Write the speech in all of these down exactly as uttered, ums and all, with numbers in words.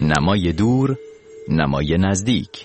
نمای دور، نمای نزدیک.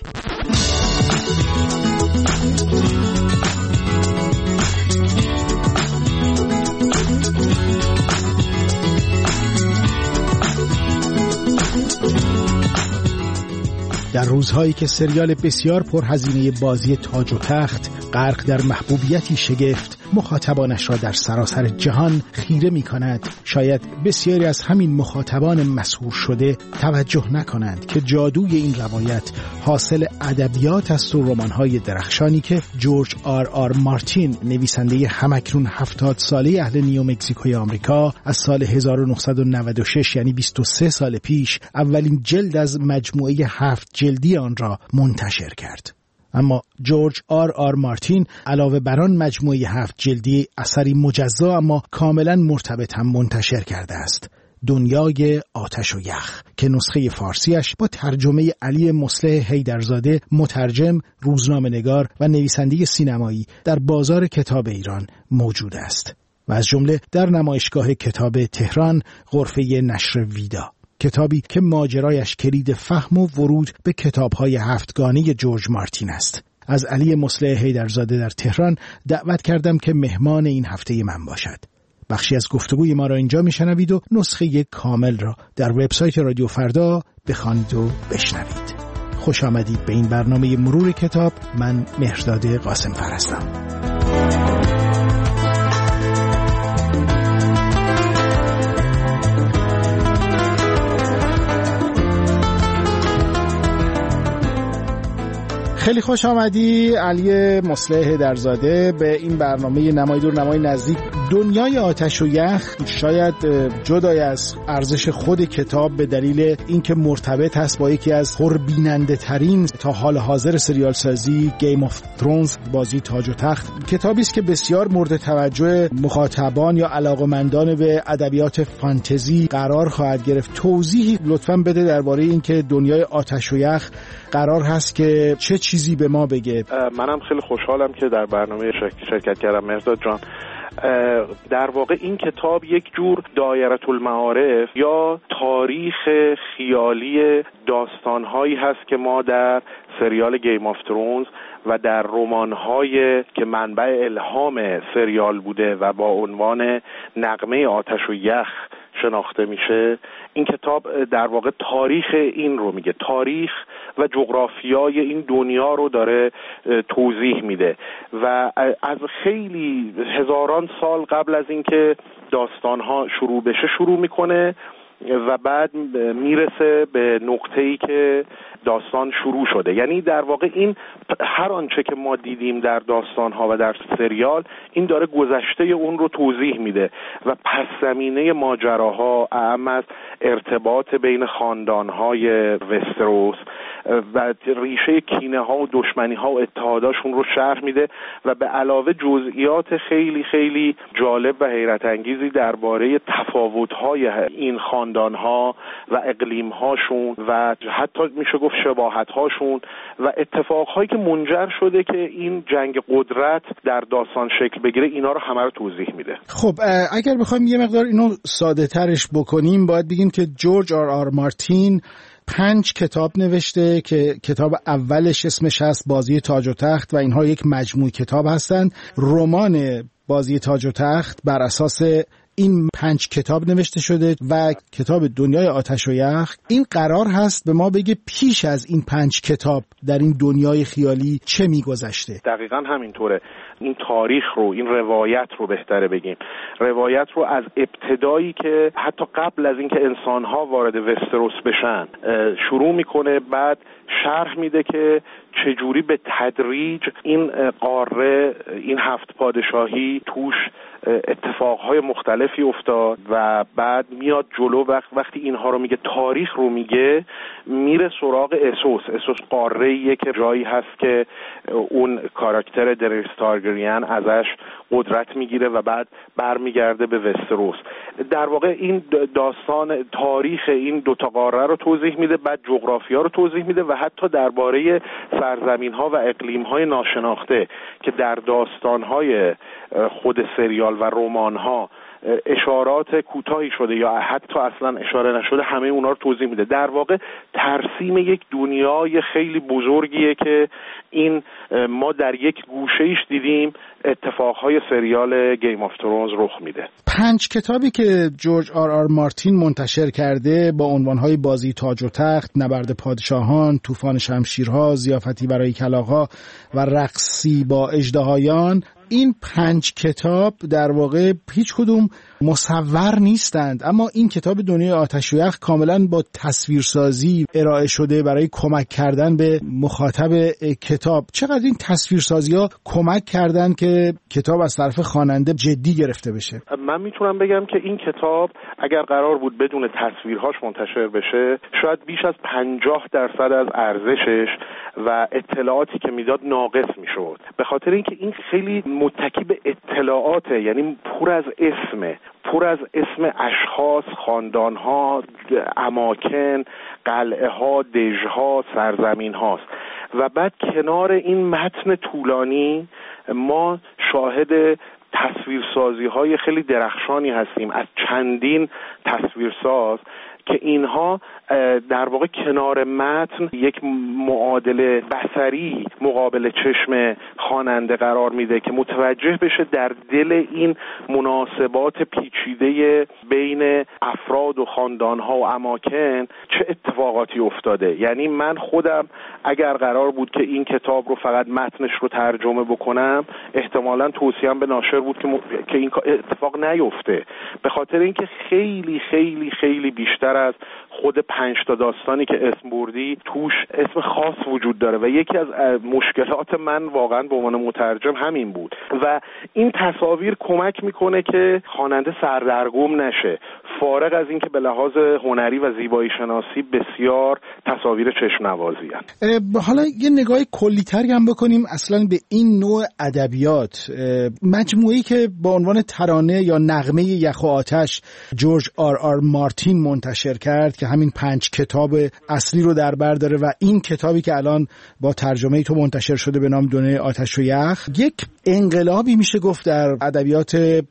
در روزهایی که سریال بسیار پرهزینه بازی تاج و تخت غرق در محبوبیتی شگفت مخاطبانش را در سراسر جهان خیره می کند، شاید بسیاری از همین مخاطبان مسحور شده توجه نکنند که جادوی این روایت حاصل ادبیات است و رمان‌های درخشانی که جورج آر آر مارتین، نویسنده همکنون هفتاد ساله اهل نیو مکزیکوی آمریکا، از سال هزار و نهصد و نود و شش یعنی بیست و سه سال پیش اولین جلد از مجموعه هفت جلدی آن را منتشر کرد. اما جورج آر آر مارتین علاوه بر آن مجموعه هفت جلدی اثری مجزا اما کاملا مرتبط هم منتشر کرده است، دنیای آتش و یخ، که نسخه فارسیش با ترجمه علی مصلح حیدرزاده، مترجم، روزنامه‌نگار و نویسنده سینمایی در بازار کتاب ایران موجود است و از جمله در نمایشگاه کتاب تهران غرفه نشر ویدا. کتابی که ماجرایش کلید فهم و ورود به کتاب‌های هفتگانه جورج مارتین است. از علی مصلح حیدرزاده در تهران دعوت کردم که مهمان این هفته من باشد. بخشی از گفتگوی ما را اینجا میشنوید و نسخه کامل را در وبسایت رادیو فردا بخوانید و بشنوید. خوش آمدید به این برنامه مرور کتاب. من مهرداد قاسم‌فر هستم. خیلی خوش آمدی علی مصلح حیدرزاده به این برنامه نمای دور نمای نزدیک. دنیای آتش و یخ شاید جدای از ارزش خود کتاب به دلیل اینکه مرتبط هست با یکی از پربیننده ترین تا حال حاضر سریال سازی گیم آف ترونز، بازی تاج و تخت، کتابی است که بسیار مورد توجه مخاطبان یا علاقه‌مندان به ادبیات فانتزی قرار خواهد گرفت. توضیحی لطفاً بده درباره اینکه دنیای آتش و یخ قرار هست که چه چیزی به ما بگه. منم خیلی خوشحالم که در برنامه شرکت کردم مهرداد جان. در واقع این کتاب یک جور دایره المعارف یا تاریخ خیالی داستانهایی هست که ما در سریال گیم آف ترونز و در رمان‌های که منبع الهام سریال بوده و با عنوان نغمه آتش و یخ شناخته میشه. این کتاب در واقع تاریخ این رو میگه، تاریخ و جغرافیای این دنیا رو داره توضیح میده و از خیلی هزاران سال قبل از اینکه داستان‌ها شروع بشه شروع میکنه و بعد میرسه به نقطه‌ای که داستان شروع شده. یعنی در واقع این هر آنچه که ما دیدیم در داستان‌ها و در سریال، این داره گذشته اون رو توضیح میده و پس زمینه ماجراها، اهم از ارتباط بین خاندان‌های وستروس و ریشه کینه‌ها و دشمنی‌ها و اتحاداشون رو شرح میده و به علاوه جزئیات خیلی خیلی جالب و حیرت انگیزی درباره تفاوت‌های این خاندان‌ها و اقلیم‌هاشون و حتی میشه گفت شباهت‌هاشون و اتفاقهایی که منجر شده که این جنگ قدرت در داستان شکل بگیره، اینا رو همه رو توضیح میده. خب اگر بخوایم یه مقدار اینو ساده ترش بکنیم، باید بگیم که جورج آر آر مارتین پنج کتاب نوشته که کتاب اولش اسمش هست بازی تاج و تخت و اینها یک مجموعه کتاب هستند. رمان بازی تاج و تخت بر اساس این پنج کتاب نوشته شده و کتاب دنیای آتش و یخ این قرار هست به ما بگه پیش از این پنج کتاب در این دنیای خیالی چه میگذشته. دقیقاً همینطوره. این تاریخ رو، این روایت رو بهتره بگیم، روایت رو از ابتدایی که حتی قبل از اینکه انسان‌ها وارد وستروس بشن شروع میکنه، بعد شرح میده که چجوری به تدریج این قاره، این هفت پادشاهی توش اتفاقهای مختلفی افتاد و بعد میاد جلو. وقت وقتی اینها رو میگه، تاریخ رو میگه، میره سراغ اسوس. اسوس قاره‌ایه که جایی هست که اون کاراکتر دریس تارگریان ازش قدرت میگیره و بعد برمیگرده به وستروس. در واقع این داستان تاریخ این دوتا قاره رو توضیح میده، بعد جغرافیا رو توضیح میده و حتی درباره سرزمین‌ها و اقلیم‌های ناشناخته که در داستان‌های خود سریال و رمان‌ها اشارات کوتاهی شده یا حتی اصلا اشاره نشده همه اونا رو توضیح میده. در واقع ترسیم یک دنیای خیلی بزرگیه که این ما در یک گوشه‌ایش دیدیم اتفاقهای سریال گیم آف ترونز رخ میده. پنج کتابی که جورج آر آر مارتین منتشر کرده با عنوانهای بازی تاج و تخت، نبرد پادشاهان، طوفان شمشیرها، ضیافتی برای کلاغ‌ها و رقصی با اژدهایان، این پنج کتاب در واقع هیچ کدوم مصور نیستند، اما این کتاب دنیای آتش و یخ کاملا با تصویرسازی ارائه شده برای کمک کردن به مخاطب کتاب. چقدر این تصویرسازی‌ها کمک کردن که کتاب از طرف خواننده جدی گرفته بشه؟ من میتونم بگم که این کتاب اگر قرار بود بدون تصویرهاش منتشر بشه شاید بیش از پنجاه درصد از ارزشش و اطلاعاتی که میداد ناقص میشد، به خاطر اینکه این خیلی متکی به اطلاعاته، یعنی پر از اسمه، پر از اسم اشخاص، خاندان‌ها، اماکن، قلعه‌ها، دژها، سرزمین هاست و بعد کنار این متن طولانی ما شاهد تصویرسازی های خیلی درخشانی هستیم از چندین تصویرساز که اینها در واقع کنار متن یک معادله بصری مقابل چشم خواننده قرار میده که متوجه بشه در دل این مناسبات پیچیده بین افراد و خاندانها و اماکن چه اتفاقاتی افتاده. یعنی من خودم اگر قرار بود که این کتاب رو فقط متنش رو ترجمه بکنم احتمالاً توصیه‌ام به ناشر بود که, م... که این اتفاق نیفته، به خاطر اینکه خیلی خیلی خیلی بیشتر از خود پنج تا داستانی که اسم بردی توش اسم خاص وجود داره و یکی از مشکلات من واقعا به عنوان مترجم همین بود و این تصاویر کمک میکنه که خواننده سردرگم نشه، فارغ از اینکه به لحاظ هنری و زیبایی شناسی بسیار تصاویر چشم نوازی هست. حالا یه نگاه کلی‌تری هم بکنیم اصلا به این نوع ادبیات. مجموعه‌ای که با عنوان ترانه یا نغمه یخ و آتش جورج آر آر مارتین منتشر کرد که همین پنج کتاب اصلی رو در بر داره و این کتابی که الان با ترجمه تو منتشر شده به نام دنیای آتش و یخ یک انقلابی میشه گفت در ادبیات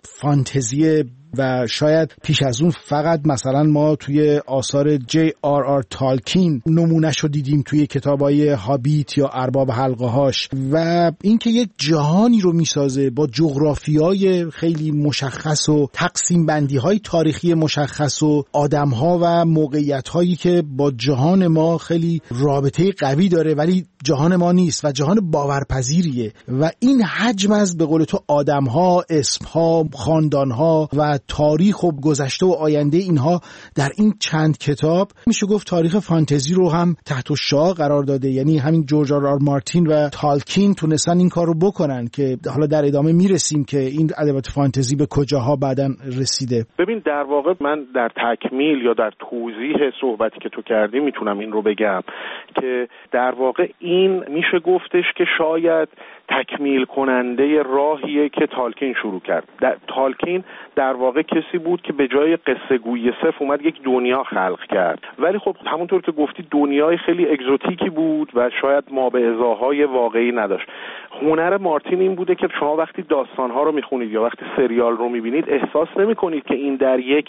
فانتزی و شاید پیش از اون فقط مثلا ما توی آثار جی آر آر تالکین نمونه‌ش رو دیدیم توی کتابای هابیت یا ارباب حلقه هاش و اینکه یک جهانی رو میسازه با جغرافیای خیلی مشخص و تقسیم بندی های تاریخی مشخص و آدم ها و موقعیت هایی که با جهان ما خیلی رابطه قوی داره ولی جهان ما نیست و جهان باورپذیریه و این حجم از به قول تو آدم ها، اسم ها، خاندان ها و تاریخ و گذشته و آینده اینها در این چند کتاب میشه گفت تاریخ فانتزی رو هم تحت الشعاع قرار داده. یعنی همین جورج آر آر مارتین و تالکین تونستن این کار رو بکنن که حالا در ادامه میرسیم که این ادبیات فانتزی به کجاها بعداً رسیده. ببین در واقع من در تکمیل یا در توضیح صحبتی که تو کردی میتونم این رو بگم که در واقع این میشه گفتش که شاید تکمیل کننده راهیه که تالکین شروع کرد. در تالکین در واقع کسی بود که به جای قصه گویی صرف اومد یک دنیا خلق کرد، ولی خب همونطور که گفتی دنیای خیلی اگزوتیکی بود و شاید ما به ازاهای واقعی نداشت. هنر مارتین این بوده که شما وقتی داستانها رو میخونید یا وقتی سریال رو میبینید احساس نمیکنید که این در یک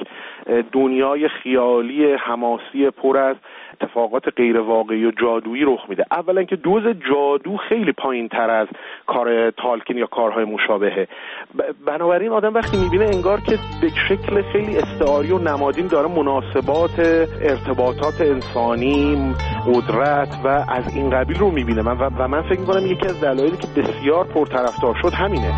دنیای خیالی حماسی پر از اتفاقات غیر واقعی و جادویی رخ میده. اولا که دوز جادو خیلی پایین تر از کار تالکین یا کارهای مشابهه، بنابراین آدم وقتی میبینه انگار که به شکل خیلی استعاری و نمادین داره مناسبات ارتباطات انسانی، قدرت و از این قبیل رو میبینه. من و, و من فکر میکنم یکی از دلایلی که بسیار پرطرفدار شد همینه.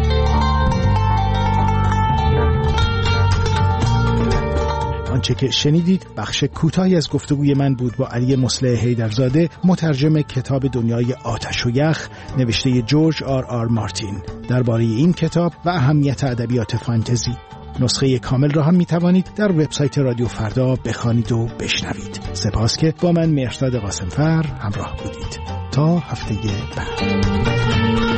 آنچه که شنیدید بخش کوتاهی از گفتگوی من بود با علی مصلح حیدرزاده، مترجم کتاب دنیای آتش و یخ نوشته جورج آر آر مارتین درباره این کتاب و اهمیت ادبیات فانتزی. نسخه کامل را هم می توانید در وبسایت رادیو فردا بخوانید و بشنوید. سپاس که با من مهرداد قاسمفر همراه بودید. تا هفته بعد.